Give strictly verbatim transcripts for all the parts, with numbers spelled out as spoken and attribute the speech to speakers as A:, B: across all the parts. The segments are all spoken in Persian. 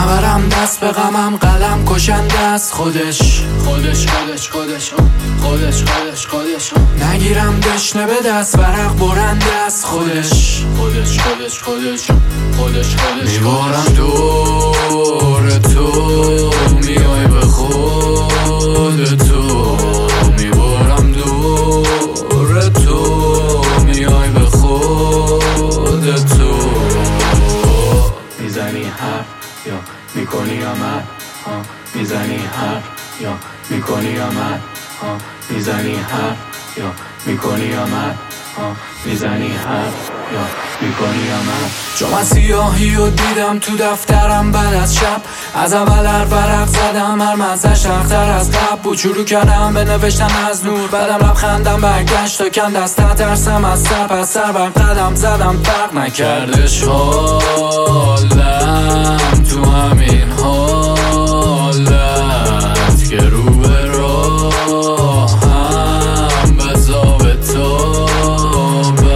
A: نبرم دست به غمم، قلم کشنده است خودش خودش خودش خودش خودش خودش خودش نگیرم دشنه به دست، ورق برنده است خودش خودش خودش خودش خودش خودش میبارم دور تو، میای به خود تو، میبارم دور تو، میای به خود تو.
B: میزنی حرف یا میکنی عمل، میزنی حرف یا میکنی عمل، میزنی حرف یا میکنی عمل، میزنی حرف یا میکنی عمل.
A: چون من سیاهی رو دیدم تو دفترم بعد از شب، از اول هر ورق زدم هر مزش اختر از قبل بود، شروع کردم به نوشتن از نور، بعدم لبخندم برگشت تا کم دست ترسم از سر، پس سر بر قدم زدم فرق نکردش حالم تو همین حالت که رو به راهم بزا به تابم.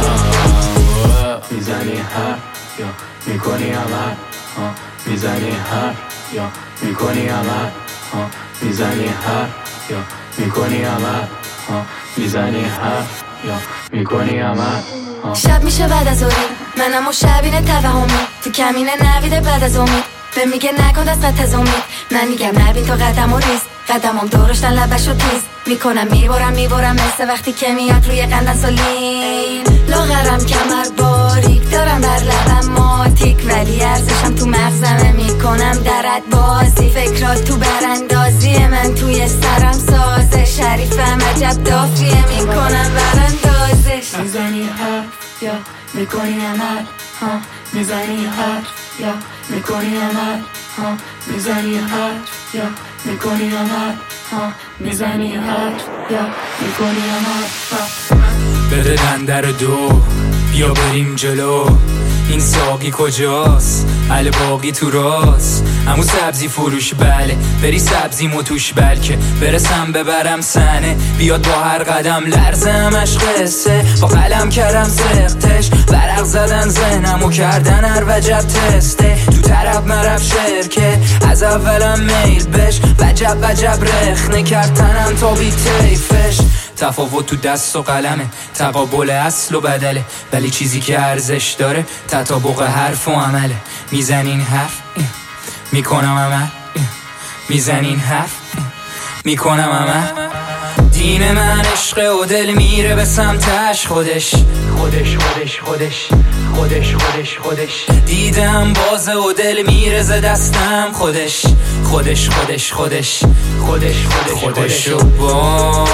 B: میزنی حرف یا میکنی عمل، میزنی حرف یا میکنی عمل، میزنی حرف یا میکنی عمل، میزنی حرف یا میکنی عمل.
C: شب میشه بعد از اوری، منم و شبینه توهمی، تو کمینه نویده بعد از امید، به میگه نکن دست قط از امید، من میگم نبین تا قدم و ریز، قدمم دورشتن لبش و تیز میکنم، میبارم میبارم مثل وقتی که میاد روی قندن سولین، لاغرم کمر باریک دارم بر لبم ماتیک، ولی ارزشم تو مغزمه میکنم درد بازی، فکرات تو براندازی من توی سرم سازه، شریفم عجب دافیه میکنم براندازش.
B: میزنی حرف یا میکنی عمل، میزنی حرف یا میکنی عمل، میزنی حرف یا میکنی عمل، میزنی حرف یا میکنی عمل.
A: بده دندر دو بیا بریم جلو، این ساقی کجاست؟ علی باقی تو راست، همون سبزی فروش بله، بری سبزی متوش بلکه برسم ببرم سنه، بیاد با هر قدم لرزمش قصه، با قلم کردم سختش، ورق زدن ذهنمو کردن هر وجب تسته، تو طرف مرف شرکه از اولم میل بش، وجب وجب رخنه کرد تنم تا بی تیفش، تفاوت تو دست و قلمه، تقابل اصل و بدله، ولی چیزی که ارزش داره تطابق حرف و عمله. میزنین حرف میکنم عمل، میزنین حرف میکنم عمل. دین من عشق و دل میره به سمتش خودش خودش خودش خودش خودش خودش خودش دیدم بازه و دل میره ز دستم خودش خودش خودش خودش خودش خودش خودشو با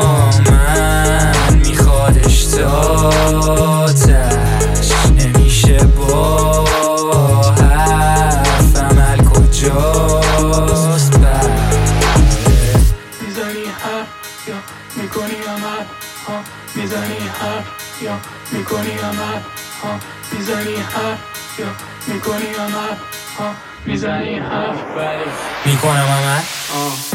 A: من میخوادش تاتش نمیشه با حرف عمل کجاست بره.
B: میزنی حرف یا میکنی عمل، میزنی حرف یا میکنی عمل، میزنی حرف یا میکنی عمل، میزنی حرف ولی
A: میکنم عمل.